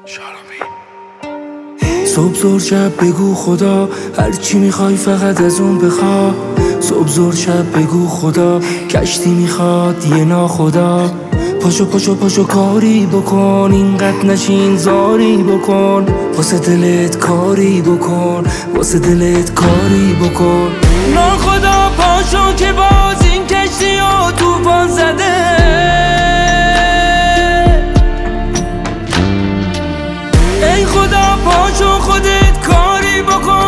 صبح زور شب بگو خدا، هر چی میخوای فقط از اون بخوا. صبح زور شب بگو خدا، کشتی میخواد یه ناخدا. پاشو پاشو پاشو کاری بکن، اینقدر نشین زاری بکن. واسه دلت کاری بکن، واسه دلت کاری بکن. ناخدا پاشو که باز این کشتی ها توفان زده. ای خدا پاشو خودت کاری بکن.